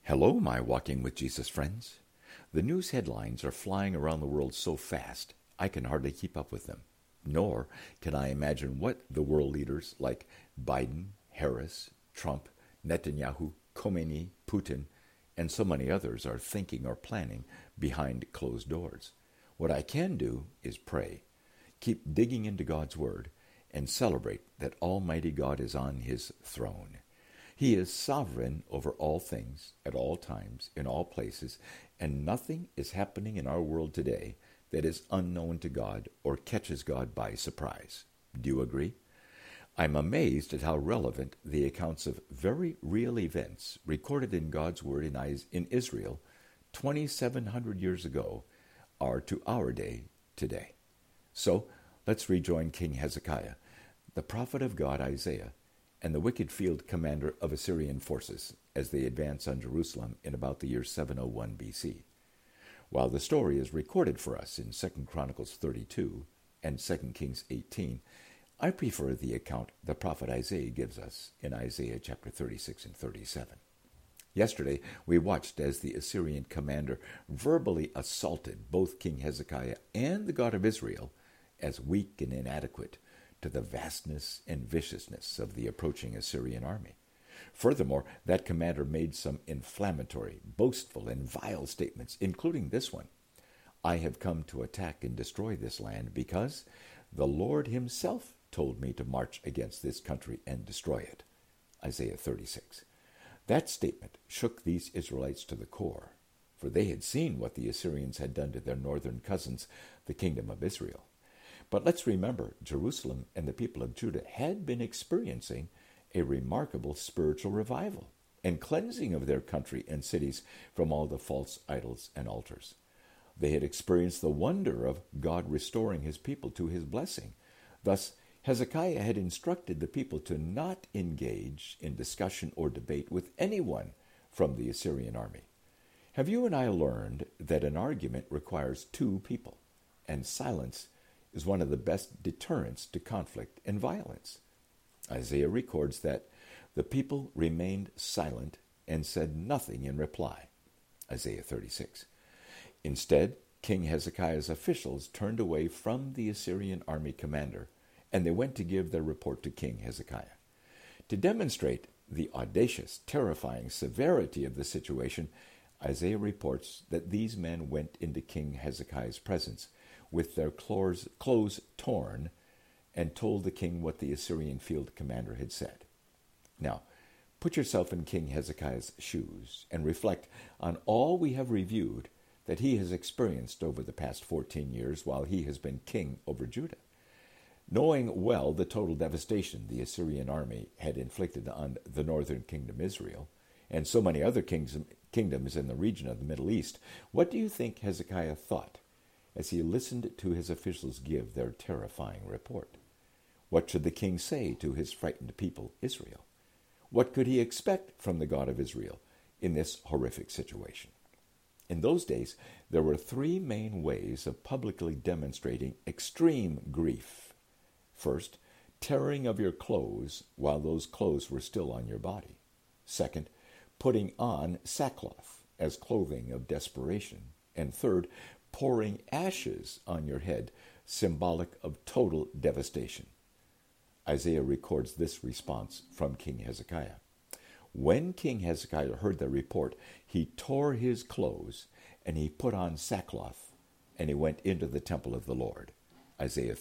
Hello, my Walking with Jesus friends. The news headlines are flying around the world so fast, I can hardly keep up with them. Nor can I imagine what the world leaders like Biden, Harris, Trump, Netanyahu, Khomeini, Putin, and so many others are thinking or planning behind closed doors. What I can do is pray, keep digging into God's Word, and celebrate that Almighty God is on His throne. He is sovereign over all things, at all times, in all places, and nothing is happening in our world today that is unknown to God or catches God by surprise. Do you agree? I'm amazed at how relevant the accounts of very real events recorded in God's Word in Israel 2,700 years ago are to our day today. So, let's rejoin King Hezekiah, the prophet of God Isaiah, and the wicked field commander of Assyrian forces as they advance on Jerusalem in about the year 701 BC. While the story is recorded for us in 2 Chronicles 32 and 2 Kings 18, I prefer the account the prophet Isaiah gives us in Isaiah chapter 36 and 37. Yesterday, we watched as the Assyrian commander verbally assaulted both King Hezekiah and the God of Israel as weak and inadequate to the vastness and viciousness of the approaching Assyrian army. Furthermore, that commander made some inflammatory, boastful, and vile statements, including this one: I have come to attack and destroy this land because the Lord Himself told me to march against this country and destroy it. Isaiah 36. That statement shook these Israelites to the core, for they had seen what the Assyrians had done to their northern cousins, the kingdom of Israel. But let's remember, Jerusalem and the people of Judah had been experiencing a remarkable spiritual revival and cleansing of their country and cities from all the false idols and altars. They had experienced the wonder of God restoring His people to His blessing. Thus, Hezekiah had instructed the people to not engage in discussion or debate with anyone from the Assyrian army. Have you and I learned that an argument requires two people, and silence is one of the best deterrents to conflict and violence? Isaiah records that the people remained silent and said nothing in reply. Isaiah 36. Instead, King Hezekiah's officials turned away from the Assyrian army commander, and they went to give their report to King Hezekiah. To demonstrate the audacious, terrifying severity of the situation, Isaiah reports that these men went into King Hezekiah's presence with their clothes torn and told the king what the Assyrian field commander had said. Now, put yourself in King Hezekiah's shoes and reflect on all we have reviewed that he has experienced over the past 14 years while he has been king over Judah. Knowing well the total devastation the Assyrian army had inflicted on the northern kingdom Israel, and so many other kingdoms in the region of the Middle East, what do you think Hezekiah thought as he listened to his officials give their terrifying report? What should the king say to his frightened people, Israel? What could he expect from the God of Israel in this horrific situation? In those days, there were three main ways of publicly demonstrating extreme grief. First, tearing of your clothes while those clothes were still on your body. Second, putting on sackcloth as clothing of desperation. And third, pouring ashes on your head, symbolic of total devastation. Isaiah records this response from King Hezekiah. When King Hezekiah heard the report, he tore his clothes, and he put on sackcloth, and he went into the temple of the Lord. Isaiah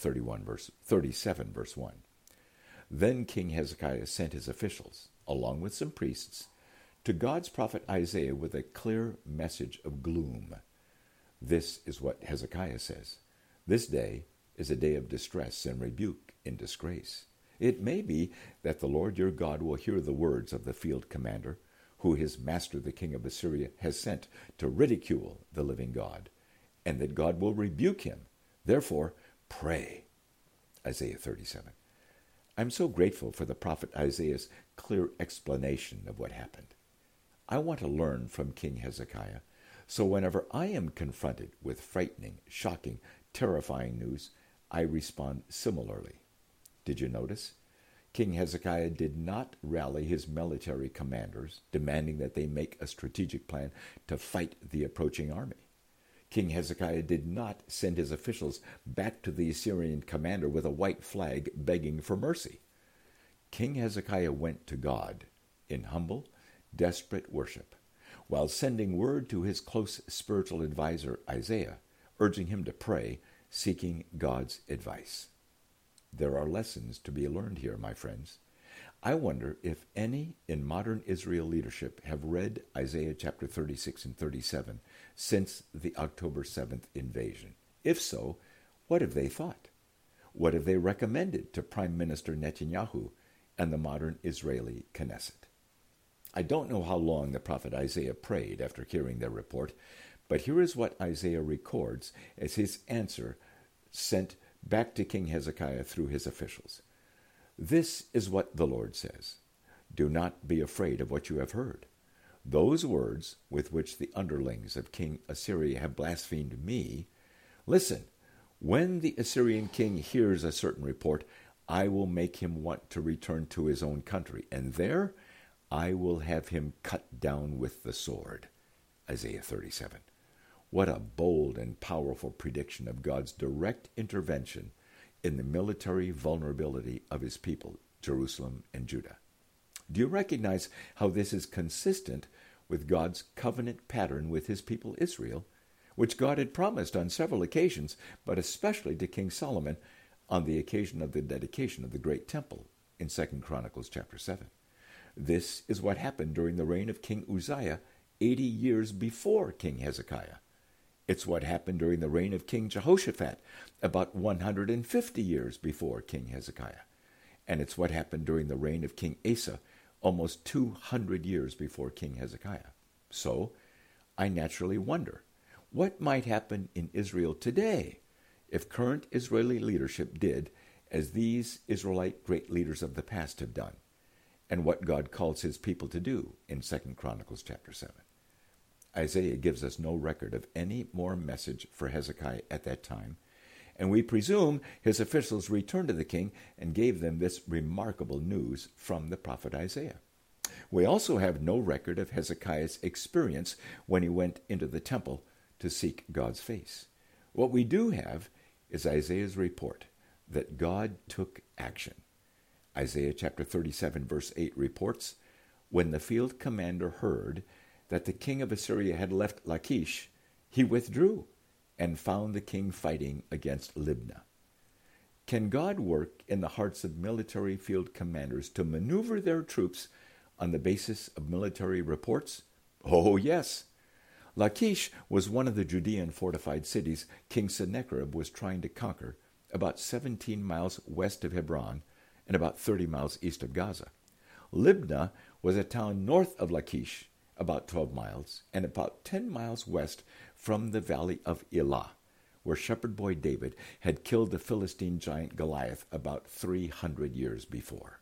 37, verse 1. Then King Hezekiah sent his officials, along with some priests, to God's prophet Isaiah with a clear message of gloom. This is what Hezekiah says: This day is a day of distress and rebuke in disgrace. It may be that the Lord your God will hear the words of the field commander, who his master the king of Assyria has sent to ridicule the living God, and that God will rebuke him. Therefore, pray. Isaiah 37. I'm so grateful for the prophet Isaiah's clear explanation of what happened. I want to learn from King Hezekiah, so whenever I am confronted with frightening, shocking, terrifying news, I respond similarly. Did you notice? King Hezekiah did not rally his military commanders, demanding that they make a strategic plan to fight the approaching army. King Hezekiah did not send his officials back to the Assyrian commander with a white flag begging for mercy. King Hezekiah went to God in humble, desperate worship, while sending word to his close spiritual advisor Isaiah, urging him to pray, seeking God's advice. There are lessons to be learned here, my friends. I wonder if any in modern Israel leadership have read Isaiah chapter 36 and 37 since the October 7th invasion. If so, what have they thought? What have they recommended to Prime Minister Netanyahu and the modern Israeli Knesset? I don't know how long the prophet Isaiah prayed after hearing their report, but here is what Isaiah records as his answer sent back to King Hezekiah through his officials. This is what the Lord says. Do not be afraid of what you have heard. Those words with which the underlings of King Assyria have blasphemed me, listen, when the Assyrian king hears a certain report, I will make him want to return to his own country, and there I will have him cut down with the sword. Isaiah 37. What a bold and powerful prediction of God's direct intervention in the military vulnerability of his people, Jerusalem and Judah. Do you recognize how this is consistent with God's covenant pattern with his people Israel, which God had promised on several occasions, but especially to King Solomon on the occasion of the dedication of the great temple in 2 Chronicles chapter 7. This is what happened during the reign of King Uzziah 80 years before King Hezekiah. It's what happened during the reign of King Jehoshaphat, about 150 years before King Hezekiah. And it's what happened during the reign of King Asa, almost 200 years before King Hezekiah. So, I naturally wonder, what might happen in Israel today if current Israeli leadership did as these Israelite great leaders of the past have done, and what God calls his people to do in 2 Chronicles chapter 7. Isaiah gives us no record of any more message for Hezekiah at that time, and we presume his officials returned to the king and gave them this remarkable news from the prophet Isaiah. We also have no record of Hezekiah's experience when he went into the temple to seek God's face. What we do have is Isaiah's report that God took action. Isaiah chapter 37 verse 8 reports, when the field commander heard that the king of Assyria had left Lachish, he withdrew and found the king fighting against Libnah. Can God work in the hearts of military field commanders to maneuver their troops on the basis of military reports? Oh, yes. Lachish was one of the Judean fortified cities King Sennacherib was trying to conquer, about 17 miles west of Hebron and about 30 miles east of Gaza. Libnah was a town north of Lachish, about 12 miles, and about 10 miles west from the valley of Elah, where shepherd boy David had killed the Philistine giant Goliath about 300 years before.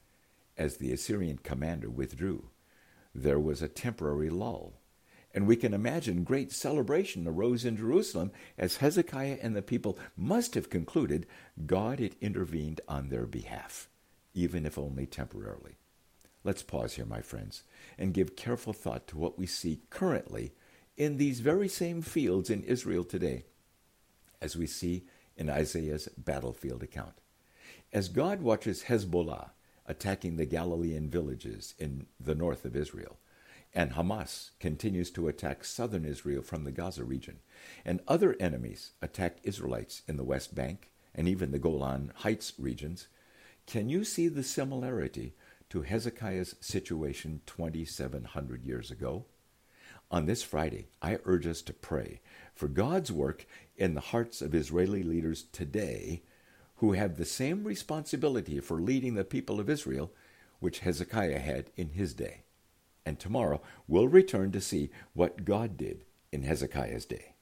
As the Assyrian commander withdrew, there was a temporary lull, and we can imagine great celebration arose in Jerusalem as Hezekiah and the people must have concluded God had intervened on their behalf, even if only temporarily. Let's pause here, my friends, and give careful thought to what we see currently in these very same fields in Israel today, as we see in Isaiah's battlefield account. As God watches Hezbollah attacking the Galilean villages in the north of Israel, and Hamas continues to attack southern Israel from the Gaza region, and other enemies attack Israelites in the West Bank and even the Golan Heights regions, can you see the similarity to Hezekiah's situation 2,700 years ago? On this Friday, I urge us to pray for God's work in the hearts of Israeli leaders today who have the same responsibility for leading the people of Israel which Hezekiah had in his day. And tomorrow we'll return to see what God did in Hezekiah's day.